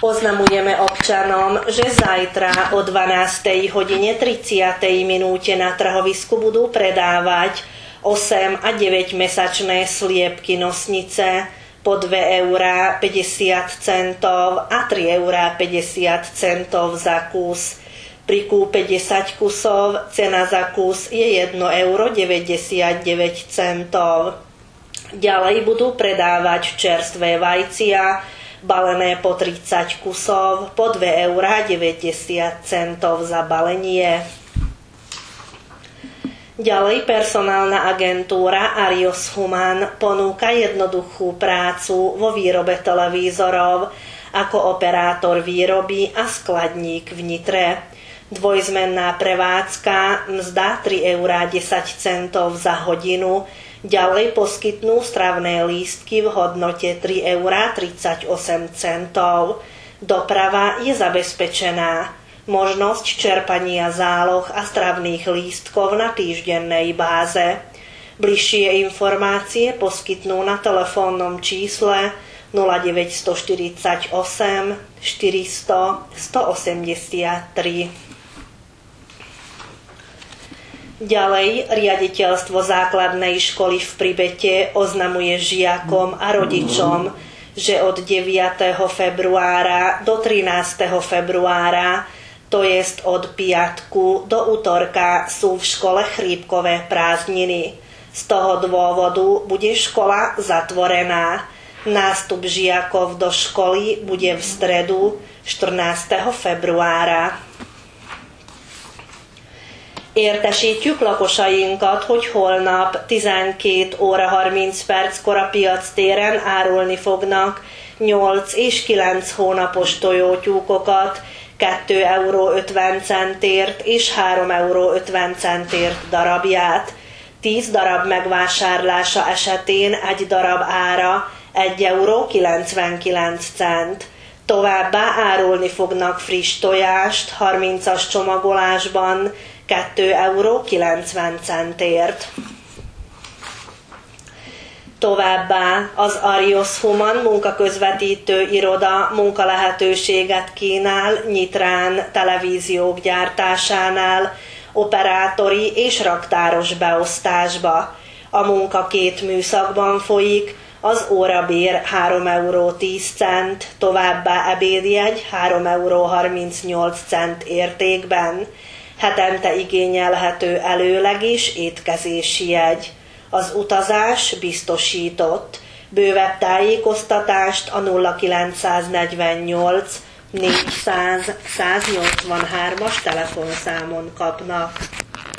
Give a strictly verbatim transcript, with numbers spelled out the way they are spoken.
Oznamujeme občanom, že zajtra o dvanástej hodine tridsiatej minúte na trhovisku budú predávať osem a deväť mesačné sliepky nosnice po dve eurá päťdesiat centov a tri eurá päťdesiat centov za kus. Pri kúpe desať kusov cena za kus je jedno euro deväťdesiatdeväť centov. Ďalej budú predávať čerstvé vajcia balené po tridsať kusov po dve eurá deväťdesiat centov za balenie. Ďalej personálna agentúra Arios Human ponúka jednoduchú prácu vo výrobe televízorov ako operátor výroby a skladník v Nitre. Dvojzmenná prevádzka, mzda tri eurá desať centov za hodinu. Ďalej poskytnú stravné lístky v hodnote tri eurá tridsaťosem centov. Doprava je zabezpečená. Možnosť čerpania záloh a stravných lístkov na týždennej báze. Bližšie informácie poskytnú na telefónnom čísle nula deväť štyridsaťosem štyristo stoosemdesiattri. Ďalej, riaditeľstvo základnej školy v Pribete oznamuje žiakom a rodičom, že od deviateho februára do trinásteho februára, to jest od piatku do utorka, sú v škole chrípkové prázdniny. Z toho dôvodu bude škola zatvorená. Nástup žiakov do školy bude v stredu štrnásteho februára. Értesítjük lakosainkat, hogy holnap tizenkét óra harminc perckor a piactéren árulni fognak nyolc és kilenc hónapos tojótyúkokat kettő euró ötven centért és három euró ötven centért darabját. tíz darab megvásárlása esetén egy darab ára egy euró kilencvenkilenc cent. Továbbá árulni fognak friss tojást harmincas csomagolásban kettő euró kilencven centért. Továbbá az Arios Human munkaközvetítő iroda munkalehetőséget kínál Nyitrán televíziók gyártásánál, operátori és raktáros beosztásba. A munka két műszakban folyik, az órabér három euró tíz cent, továbbá ebédjegy három euró harmincnyolc cent értékben. Hetente igényelhető előleg és étkezési jegy. Az utazás biztosított. Bővebb tájékoztatást a nulla kilencszáznegyvennyolc négyszáz száznyolcvanhármas telefonszámon kapnak.